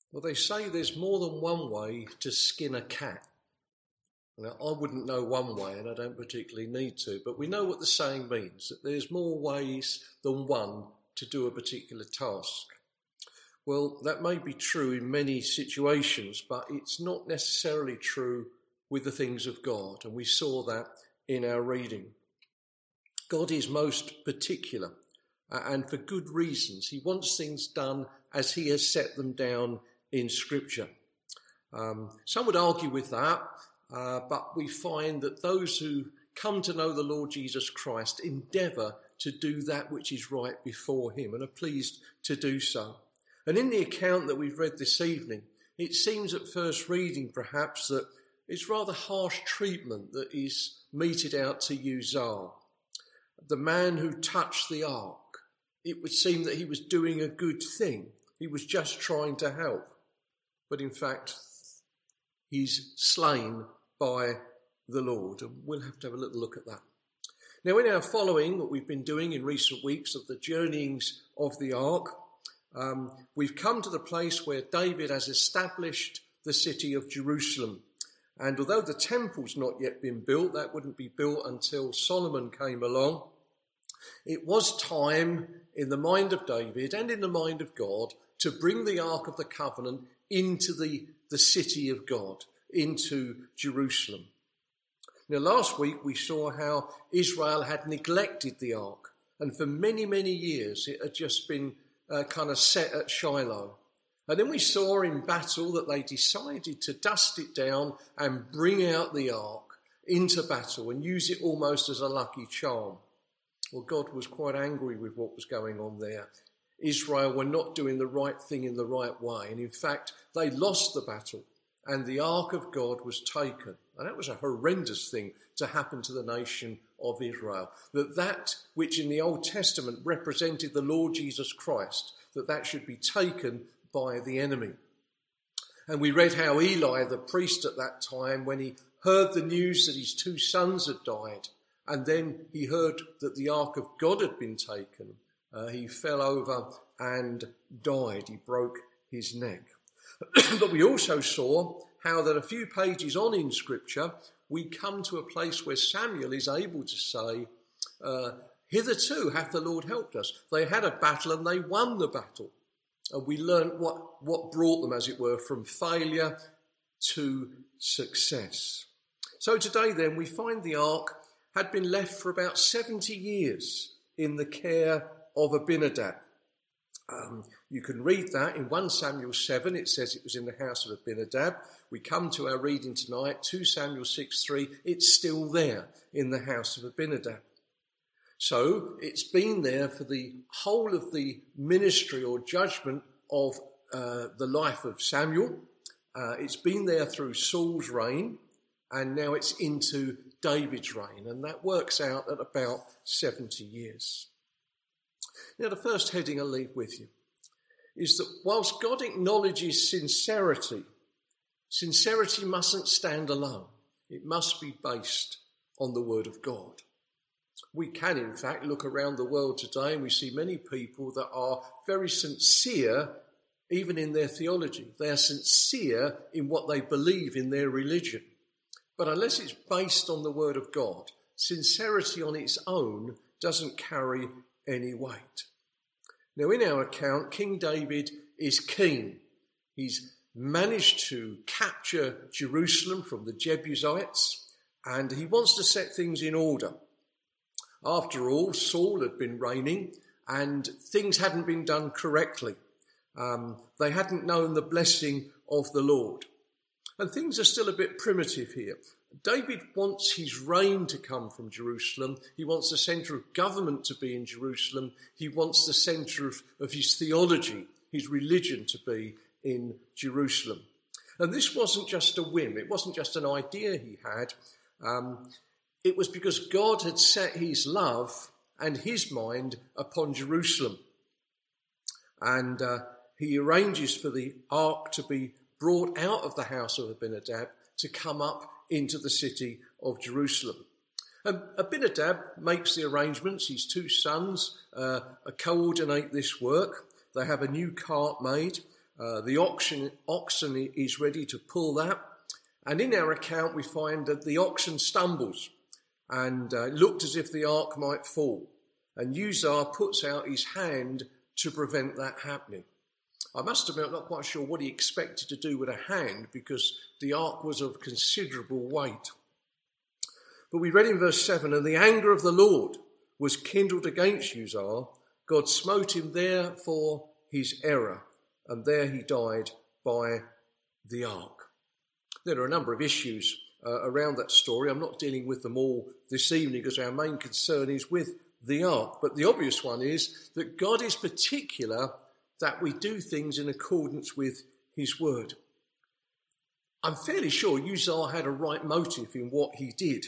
Well, they say there's more than one way to skin a cat. Now, I wouldn't know one way, and I don't particularly need to, but we know what the saying means, that there's more ways than one to do a particular task. Well, that may be true in many situations, but it's not necessarily true with the things of God, and we saw that in our reading. God is most particular, and for good reasons. He wants things done as he has set them down in Scripture. Some would argue with that, but we find that those who come to know the Lord Jesus Christ endeavour to do that which is right before him and are pleased to do so. And in the account that we've read this evening, it seems at first reading perhaps that it's rather harsh treatment that is meted out to Uzzah, the man who touched the ark. It would seem that he was doing a good thing. He was just trying to help. But in fact, he's slain by the Lord. And we'll have to have a little look at that. Now, in our following, what we've been doing in recent weeks of the journeyings of the ark, we've come to the place where David has established the city of Jerusalem. And although the temple's not yet been built, that wouldn't be built until Solomon came along, it was time in the mind of David and in the mind of God to bring the Ark of the Covenant into the city of God, into Jerusalem. Now, last week we saw how Israel had neglected the Ark, and for many, many years it had just been kind of set at Shiloh. And then we saw in battle that they decided to dust it down and bring out the Ark into battle and use it almost as a lucky charm. Well, God was quite angry with what was going on there. Israel were not doing the right thing in the right way. And in fact, they lost the battle and the Ark of God was taken. And that was a horrendous thing to happen to the nation of Israel. That which in the Old Testament represented the Lord Jesus Christ, that should be taken by the enemy. And we read how Eli, the priest at that time, when he heard the news that his two sons had died, and then he heard that the Ark of God had been taken, he fell over and died. He broke his neck. But we also saw how that a few pages on in Scripture, we come to a place where Samuel is able to say, hitherto hath the Lord helped us. They had a battle and they won the battle. And we learned what brought them, as it were, from failure to success. So today then we find the ark had been left for about 70 years in the care of Abinadab. You can read that in 1 Samuel 7. It says it was in the house of Abinadab. We come to our reading tonight, 2 Samuel 6:3. It's still there in the house of Abinadab. So it's been there for the whole of the ministry or judgment of the life of Samuel. It's been there through Saul's reign, and now it's into David's reign, and that works out at about 70 years. Now, the first heading I'll leave with you is that whilst God acknowledges sincerity, sincerity mustn't stand alone. It must be based on the Word of God. We can, in fact, look around the world today and we see many people that are very sincere, even in their theology. They are sincere in what they believe in their religion. But unless it's based on the Word of God, sincerity on its own doesn't carry any weight. Now, in our account, King David is keen. He's managed to capture Jerusalem from the Jebusites, and he wants to set things in order. After all, Saul had been reigning and things hadn't been done correctly. They hadn't known the blessing of the Lord. And things are still a bit primitive here. David wants his reign to come from Jerusalem. He wants the centre of government to be in Jerusalem. He wants the centre of his theology, his religion to be in Jerusalem. And this wasn't just a whim. It wasn't just an idea he had. It was because God had set his love and his mind upon Jerusalem. And he arranges for the ark to be brought out of the house of Abinadab to come up into the city of Jerusalem. And Abinadab makes the arrangements. His two sons coordinate this work. They have a new cart made. The oxen is ready to pull that. And in our account, we find that the oxen stumbles and it looked as if the ark might fall. And Uzzah puts out his hand to prevent that happening. I must admit, I'm not quite sure what he expected to do with a hand because the ark was of considerable weight. But we read in verse 7, and the anger of the Lord was kindled against Uzzah. God smote him there for his error, and there he died by the ark. There are a number of issues around that story. I'm not dealing with them all this evening because our main concern is with the ark. But the obvious one is that God is particular that we do things in accordance with his word. I'm fairly sure Uzzah had a right motive in what he did.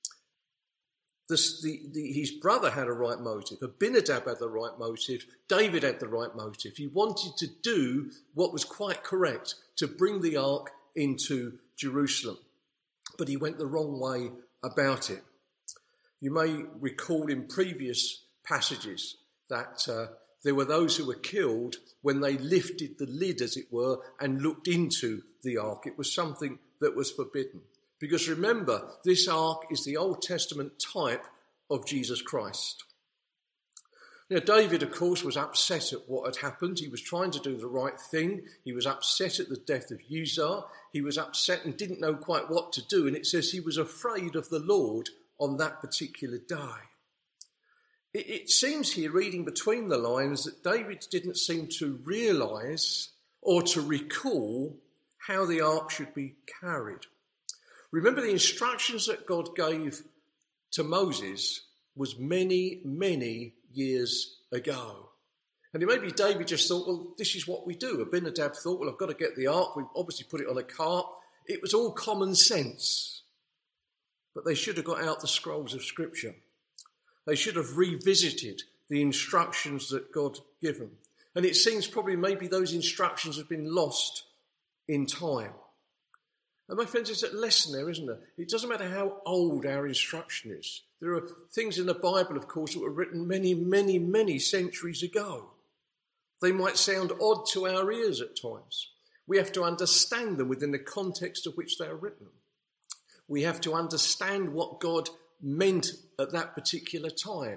His brother had a right motive. Abinadab had the right motive. David had the right motive. He wanted to do what was quite correct, to bring the ark into Jerusalem. But he went the wrong way about it. You may recall in previous passages that there were those who were killed when they lifted the lid, as it were, and looked into the ark. It was something that was forbidden. Because remember, this ark is the Old Testament type of Jesus Christ. Now, David, of course, was upset at what had happened. He was trying to do the right thing. He was upset at the death of Uzzah. He was upset and didn't know quite what to do. And it says he was afraid of the Lord on that particular day. It seems here, reading between the lines, that David didn't seem to realise or to recall how the ark should be carried. Remember, the instructions that God gave to Moses was many, many years ago. And it may be David just thought, well, this is what we do. Abinadab thought, well, I've got to get the ark. We've obviously put it on a cart. It was all common sense. But they should have got out the scrolls of Scripture. They should have revisited the instructions that God gave them. And it seems probably maybe those instructions have been lost in time. And my friends, there's a lesson there, isn't there? It doesn't matter how old our instruction is. There are things in the Bible, of course, that were written many, many, many centuries ago. They might sound odd to our ears at times. We have to understand them within the context of which they are written. We have to understand what God meant at that particular time.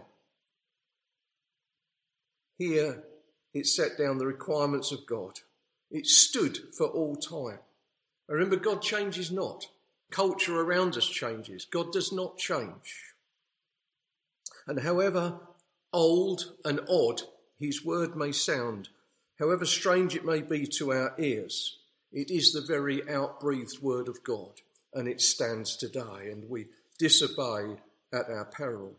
Here, it set down the requirements of God. It stood for all time. Remember, God changes not. Culture around us changes. God does not change. And however old and odd his word may sound, however strange it may be to our ears, it is the very outbreathed word of God, and it stands today, and we disobey at our peril.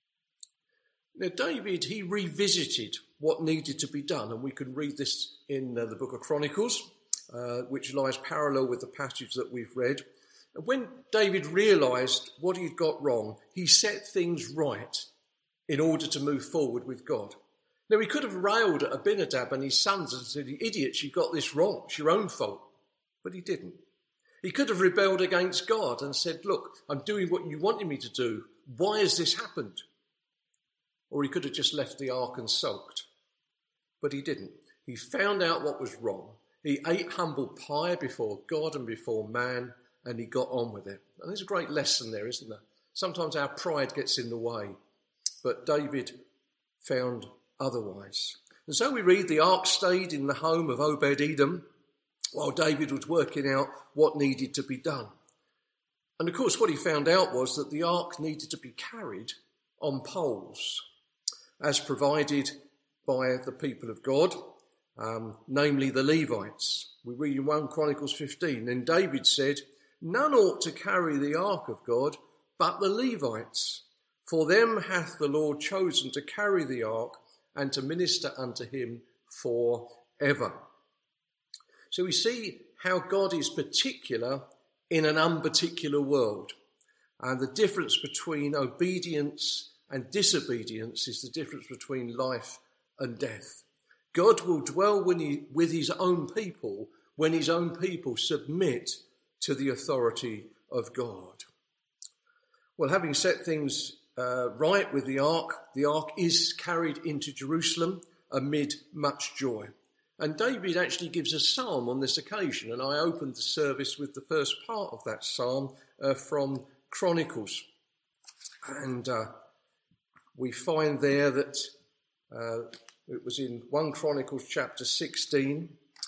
Now, David, he revisited what needed to be done, and we can read this in the book of Chronicles, which lies parallel with the passage that we've read. And when David realised what he'd got wrong, he set things right in order to move forward with God. Now, he could have railed at Abinadab and his sons and said, idiots, you got this wrong, it's your own fault. But he didn't. He could have rebelled against God and said, look, I'm doing what you wanted me to do. Why has this happened? Or he could have just left the ark and sulked. But he didn't. He found out what was wrong. He ate humble pie before God and before man, and he got on with it. And there's a great lesson there, isn't there? Sometimes our pride gets in the way, but David found otherwise. And so we read the ark stayed in the home of Obed-Edom while David was working out what needed to be done. And of course, what he found out was that the ark needed to be carried on poles, as provided by the people of God, namely the Levites. We read in 1 Chronicles 15, then David said, none ought to carry the ark of God, but the Levites. For them hath the Lord chosen to carry the ark and to minister unto him forever. So we see how God is particular in an unparticular world. And the difference between obedience and disobedience is the difference between life and death. God will dwell with his own people when his own people submit to the authority of God. Well, having set things right with the ark is carried into Jerusalem amid much joy. And David actually gives a psalm on this occasion, and I opened the service with the first part of that psalm from Chronicles. And we find there that it was in 1 Chronicles chapter 16.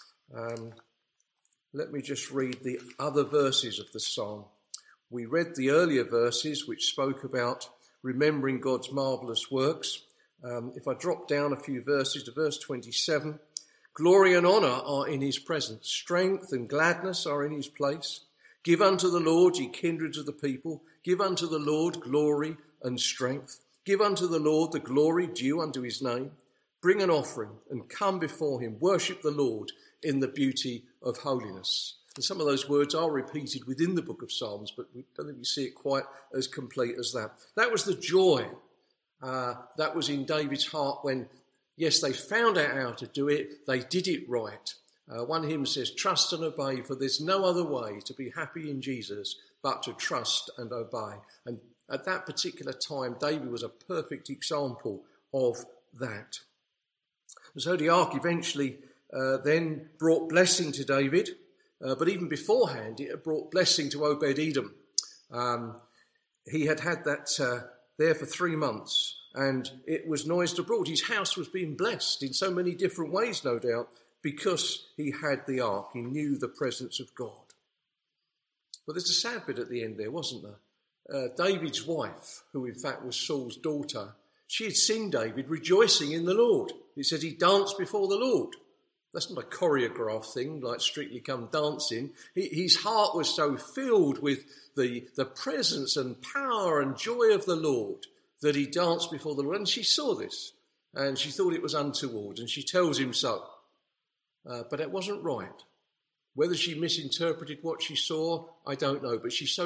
Let me just read the other verses of the psalm. We read the earlier verses which spoke about remembering God's marvellous works. If I drop down a few verses to verse 27, glory and honour are in his presence. Strength and gladness are in his place. Give unto the Lord, ye kindreds of the people. Give unto the Lord glory and strength. Give unto the Lord the glory due unto his name. Bring an offering and come before him. Worship the Lord in the beauty of holiness. And some of those words are repeated within the book of Psalms, but we don't think we see it quite as complete as that. That was the joy that was in David's heart when, yes, they found out how to do it, they did it right. One hymn says, trust and obey, for there's no other way to be happy in Jesus but to trust and obey. And at that particular time, David was a perfect example of that. And so the ark eventually then brought blessing to David, but even beforehand, it had brought blessing to Obed-Edom. He had that there for 3 months, and it was noised abroad. His house was being blessed in so many different ways, no doubt, because he had the ark. He knew the presence of God. But there's a sad bit at the end there, wasn't there? David's wife, who in fact was Saul's daughter, she had seen David rejoicing in the Lord. It said he danced before the Lord. That's not a choreographed thing like Strictly Come Dancing. His heart was so filled with the presence and power and joy of the Lord that he danced before the Lord. And she saw this and she thought it was untoward, and she tells him so. But it wasn't right. Whether she misinterpreted what she saw, I don't know. But she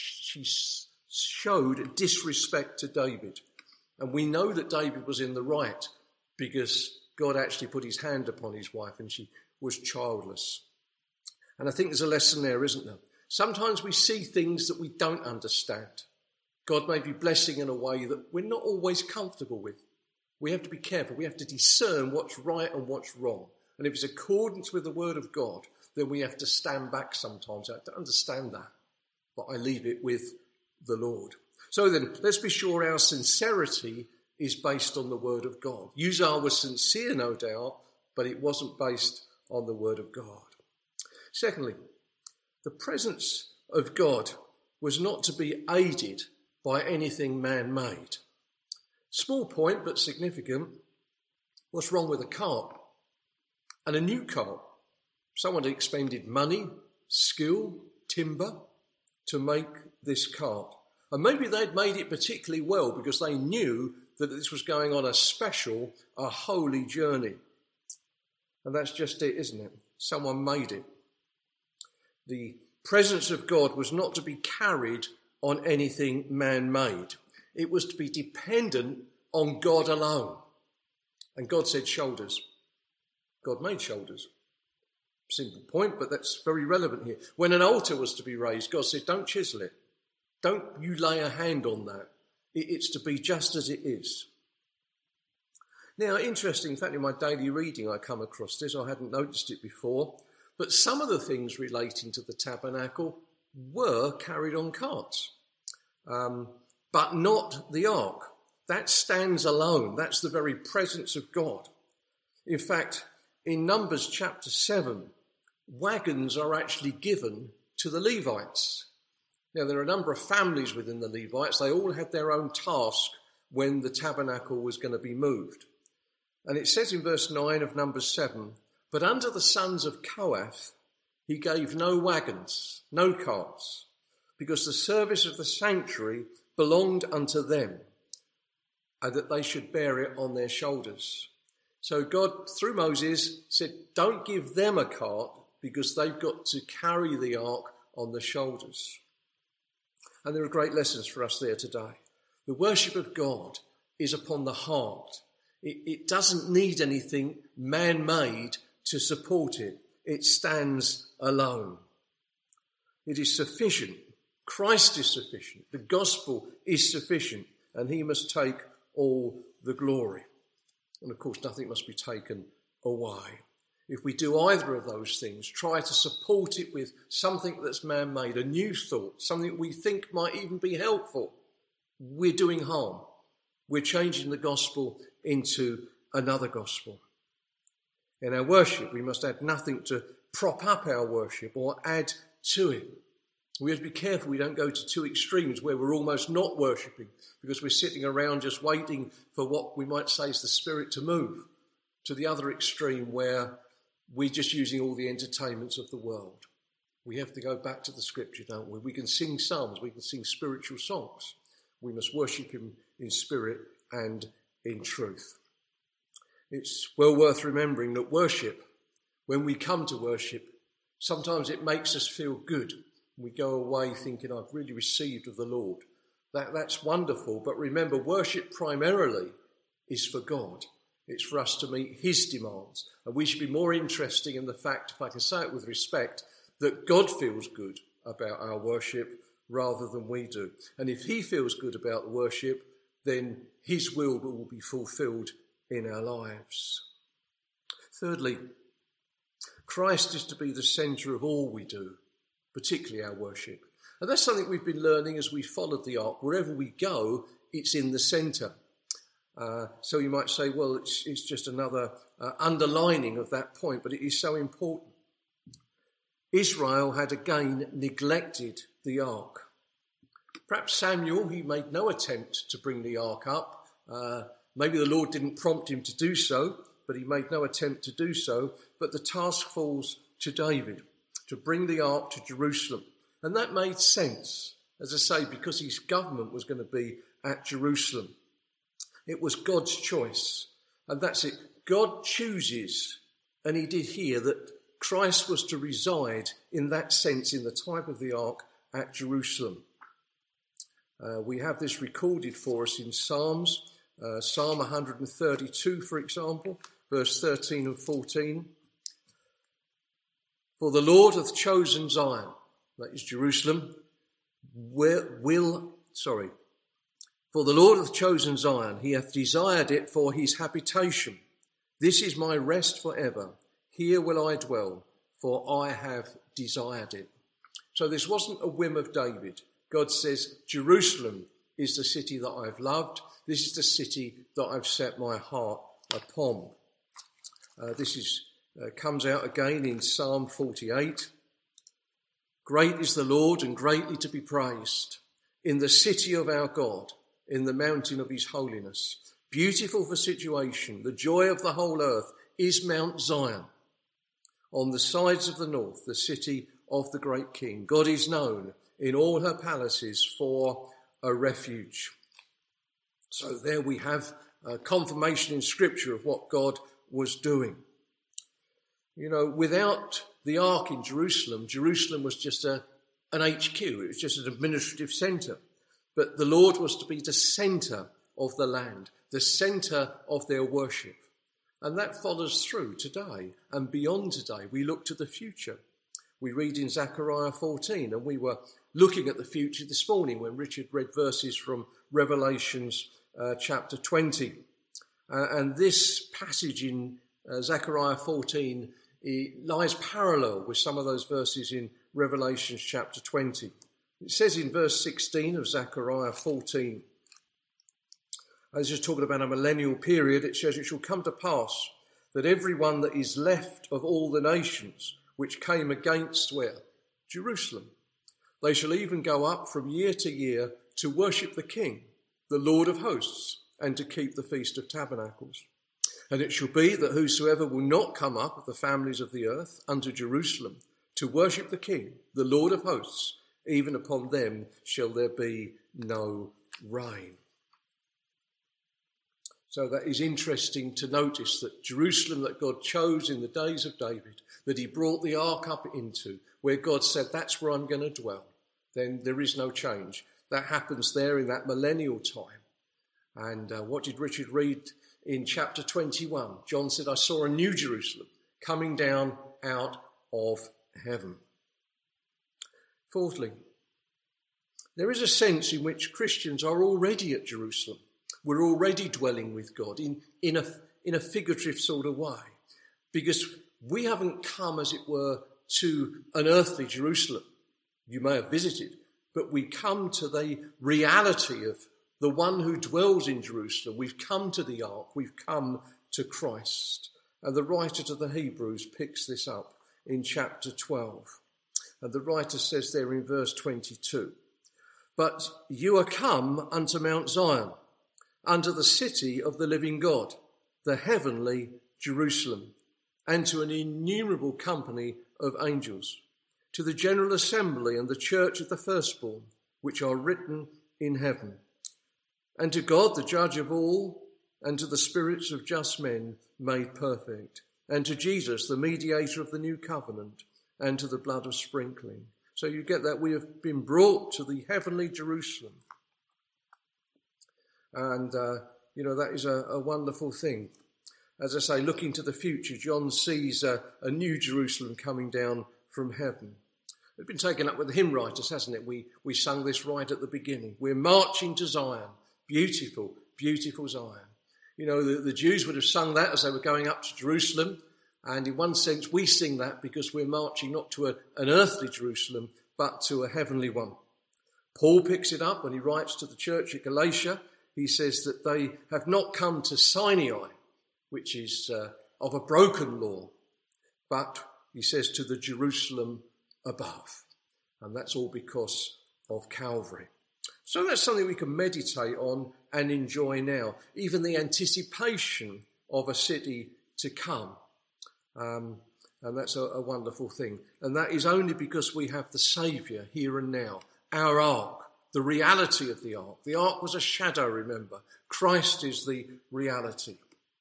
showed disrespect to David. And we know that David was in the right because God actually put his hand upon his wife and she was childless. And I think there's a lesson there, isn't there? Sometimes we see things that we don't understand. God may be blessing in a way that we're not always comfortable with. We have to be careful. We have to discern what's right and what's wrong. And if it's accordance with the word of God, then we have to stand back sometimes. I don't understand that, but I leave it with the Lord. So then, let's be sure our sincerity is based on the word of God. Uzzah was sincere, no doubt, but it wasn't based on the word of God. Secondly, the presence of God was not to be aided by anything man-made. Small point, but significant. What's wrong with a cart? And a new cart. Someone had expended money, skill, timber to make this cart. And maybe they'd made it particularly well because they knew that this was going on a special, a holy journey. And that's just it, isn't it? Someone made it. The presence of God was not to be carried on anything man-made. It was to be dependent on God alone. And God said shoulders. God made shoulders. Simple point, but that's very relevant here. When an altar was to be raised, God said, don't chisel it. Don't you lay a hand on that. It's to be just as it is. Now, interesting, in fact, in my daily reading, I come across this. I hadn't noticed it before. But some of the things relating to the tabernacle were carried on carts, but not the ark. That stands alone. That's the very presence of God. In fact, in Numbers chapter 7, wagons are actually given to the Levites. Now, there are a number of families within the Levites. They all had their own task when the tabernacle was going to be moved. And it says in verse 9 of Numbers 7, but unto the sons of Kohath he gave no wagons, no carts, because the service of the sanctuary belonged unto them, and that they should bear it on their shoulders. So God, through Moses, said, don't give them a cart because they've got to carry the ark on the shoulders. And there are great lessons for us there today. The worship of God is upon the heart. It doesn't need anything man-made to support it. It stands alone. It is sufficient. Christ is sufficient. The gospel is sufficient, and he must take all the glory. And of course, nothing must be taken away. if we do either of those things, try to support it with something that's man-made, a new thought, something we think might even be helpful, we're doing harm. We're changing the gospel into another gospel. In our worship, we must add nothing to prop up our worship or add to it. We have to be careful we don't go to two extremes where we're almost not worshipping because we're sitting around just waiting for what we might say is the Spirit to move, to the other extreme where we're just using all the entertainments of the world. We have to go back to the Scripture, don't we? We can sing psalms, we can sing spiritual songs. We must worship him in spirit and in truth. It's well worth remembering that worship, when we come to worship, sometimes it makes us feel good. We go away thinking, I've really received of the Lord. That's wonderful, but remember, worship primarily is for God. It's for us to meet his demands. And we should be more interested in the fact, if I can say it with respect, that God feels good about our worship rather than we do. And if he feels good about the worship, then his will be fulfilled in our lives. Thirdly, Christ is to be the centre of all we do, particularly our worship. And that's something we've been learning as we followed the ark. Wherever we go, it's in the centre. So you might say, well, it's just another underlining of that point, but it is so important. Israel had again neglected the ark. Perhaps Samuel, he made no attempt to bring the ark up. Maybe the Lord didn't prompt him to do so, but he made no attempt to do so. But the task falls to David to bring the ark to Jerusalem. And that made sense, as I say, because his government was going to be at Jerusalem. It was God's choice. And that's it. God chooses, and he did here, that Christ was to reside in that sense, in the type of the ark, at Jerusalem. We have this recorded for us in Psalms, Psalm 132, for example, verse 13 and 14. For the Lord hath chosen Zion, that is Jerusalem, for the Lord hath chosen Zion, he hath desired it for his habitation. This is my rest forever. Here will I dwell, for I have desired it. So this wasn't a whim of David. God says, Jerusalem is the city that I've loved. This is the city that I've set my heart upon. This comes out again in Psalm 48. Great is the Lord and greatly to be praised in the city of our God, in the mountain of his holiness. Beautiful for situation, the joy of the whole earth is Mount Zion. On the sides of the north, the city of the great King. God is known in all her palaces for a refuge. So there we have a confirmation in Scripture of what God was doing. You know, without the ark in Jerusalem, Jerusalem was just an HQ. It was just an administrative centre. But the Lord was to be the centre of the land, the centre of their worship. And that follows through today and beyond today. We look to the future. We read in Zechariah 14, and we were looking at the future this morning when Richard read verses from Revelations chapter 20. And this passage in Zechariah 14 lies parallel with some of those verses in Revelations chapter 20. It says in verse 16 of Zechariah 14, as just talking about a millennial period, it says, it shall come to pass that everyone that is left of all the nations which came against where? Jerusalem. They shall even go up from year to year to worship the King, the Lord of hosts, and to keep the Feast of Tabernacles. And it shall be that whosoever will not come up of the families of the earth unto Jerusalem to worship the King, the Lord of hosts, even upon them shall there be no rain. So that is interesting to notice that Jerusalem that God chose in the days of David, that he brought the ark up into, where God said, that's where I'm going to dwell, then there is no change. That happens there in that millennial time. And what did Richard read in chapter 21? John said, I saw a new Jerusalem coming down out of heaven. Fourthly, there is a sense in which Christians are already at Jerusalem. We're already dwelling with God in a figurative sort of way, because We haven't come, as it were, to an earthly Jerusalem you may have visited, but we come to the reality of the one who dwells in Jerusalem. We've come to the ark. We've come to Christ. And the writer to the Hebrews picks this up in chapter 12. And the writer says there in verse 22, "But you are come unto Mount Zion, unto the city of the living God, the heavenly Jerusalem, and to an innumerable company of angels, to the general assembly and the church of the firstborn, which are written in heaven, and to God the judge of all, and to the spirits of just men made perfect, and to Jesus the mediator of the new covenant, and to the blood of sprinkling." So you get that we have been brought to the heavenly Jerusalem. And, that is a wonderful thing. As I say, looking to the future, John sees a new Jerusalem coming down from heaven. It's been taken up with the hymn writers, hasn't it? We sung this right at the beginning. We're marching to Zion. Beautiful, beautiful Zion. The Jews would have sung that as they were going up to Jerusalem. And in one sense, we sing that because we're marching not to an earthly Jerusalem, but to a heavenly one. Paul picks it up when he writes to the church at Galatia. He says that they have not come to Sinai, which is of a broken law, but he says to the Jerusalem above. And that's all because of Calvary. So that's something we can meditate on and enjoy now. Even the anticipation of a city to come. And that's a wonderful thing. And that is only because we have the Saviour here and now. Our ark, the reality of the ark. The ark was a shadow, remember. Christ is the reality.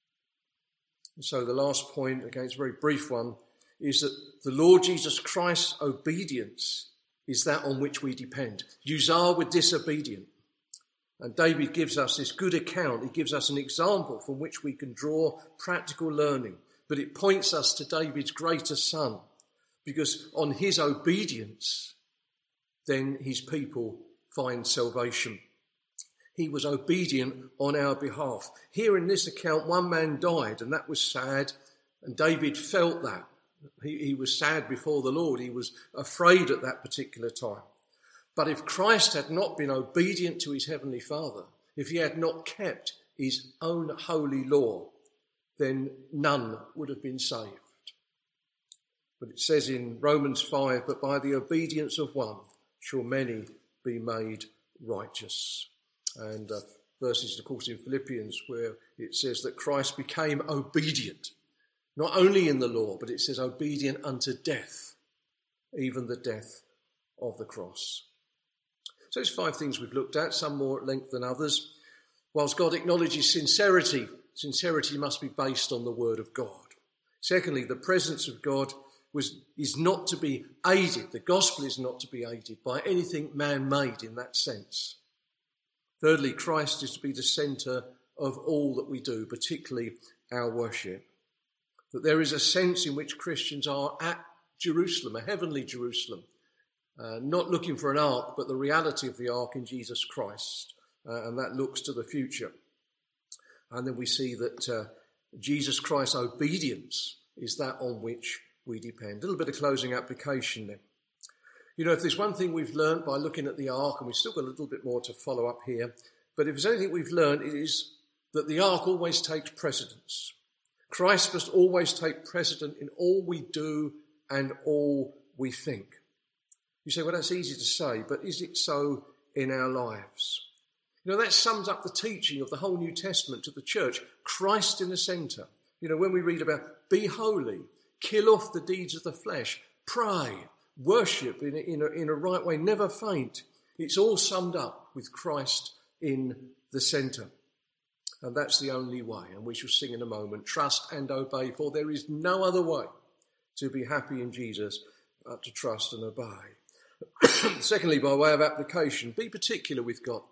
And so the last point, again, it's a very brief one, is that the Lord Jesus Christ's obedience is that on which we depend. Uzzah were disobedient. And David gives us this good account. He gives us an example from which we can draw practical learning. But it points us to David's greater son, because on his obedience, then his people find salvation. He was obedient on our behalf. Here in this account, one man died, and that was sad, and David felt that. He was sad before the Lord. He was afraid at that particular time. But if Christ had not been obedient to his heavenly Father, if he had not kept his own holy law, then none would have been saved. But it says in Romans 5, "But by the obedience of one shall many be made righteous." And verses, of course, in Philippians where it says that Christ became obedient, not only in the law, but it says obedient unto death, even the death of the cross. So it's 5 things we've looked at, some more at length than others. Whilst God acknowledges sincerity must be based on the word of God. Secondly, the presence of God is not to be aided. The gospel is not to be aided by anything man-made in that sense. Thirdly, Christ is to be the centre of all that we do, particularly our worship. That there is a sense in which Christians are at Jerusalem, a heavenly Jerusalem, not looking for an ark, but the reality of the ark in Jesus Christ, and that looks to the future. And then we see that Jesus Christ's obedience is that on which we depend. A little bit of closing application then. If there's one thing we've learned by looking at the ark, and we've still got a little bit more to follow up here, but if there's anything we've learned, it is that the ark always takes precedence. Christ must always take precedent in all we do and all we think. You say, well, that's easy to say, but is it so in our lives? That sums up the teaching of the whole New Testament to the church. Christ in the centre. When we read about be holy, kill off the deeds of the flesh, pray, worship in a right way, never faint. It's all summed up with Christ in the centre. And that's the only way. And we shall sing in a moment, trust and obey, for there is no other way to be happy in Jesus but to trust and obey. Secondly, by way of application, be particular with God.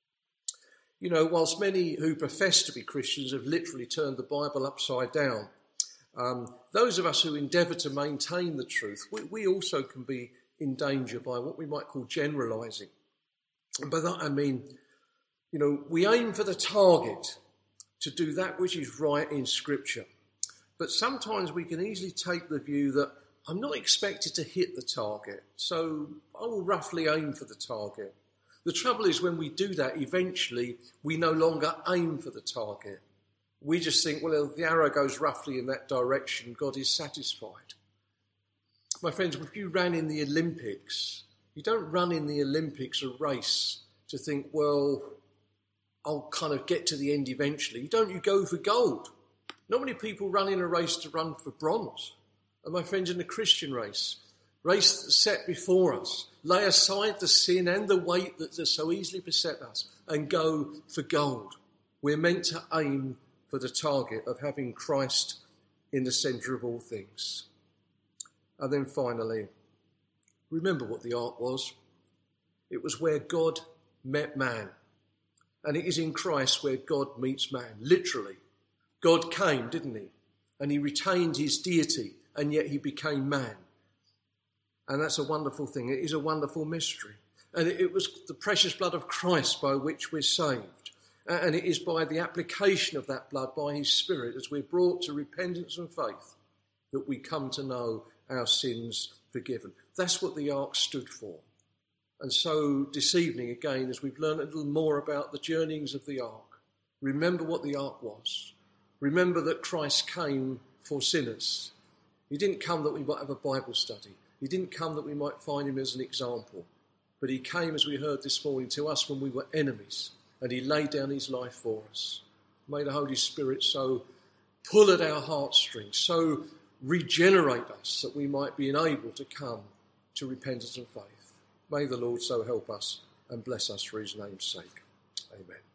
Whilst many who profess to be Christians have literally turned the Bible upside down, those of us who endeavour to maintain the truth, we also can be in danger by what we might call generalising. And by that I mean, we aim for the target to do that which is right in Scripture. But sometimes we can easily take the view that I'm not expected to hit the target, so I will roughly aim for the target. The trouble is when we do that, eventually we no longer aim for the target. We just think, well, if the arrow goes roughly in that direction, God is satisfied. My friends, if you ran in the Olympics, you don't run in the Olympics a race to think, well, I'll kind of get to the end eventually. You go for gold. Not many people run in a race to run for bronze. And my friends, in the Christian race that's set before us, lay aside the sin and the weight that so easily beset us and go for gold. We're meant to aim for the target of having Christ in the centre of all things. And then finally, remember what the ark was. It was where God met man. And it is in Christ where God meets man, literally. God came, didn't he? And he retained his deity, and yet he became man. And that's a wonderful thing. It is a wonderful mystery. And it was the precious blood of Christ by which we're saved. And it is by the application of that blood by his Spirit, as we're brought to repentance and faith, that we come to know our sins forgiven. That's what the ark stood for. And so this evening, again, as we've learned a little more about the journeyings of the ark, remember what the ark was. Remember that Christ came for sinners. He didn't come that we might have a Bible study. He didn't come that we might find him as an example. But he came, as we heard this morning, to us when we were enemies. And he laid down his life for us. May the Holy Spirit so pull at our heartstrings, so regenerate us that we might be enabled to come to repentance and faith. May the Lord so help us and bless us for his name's sake. Amen.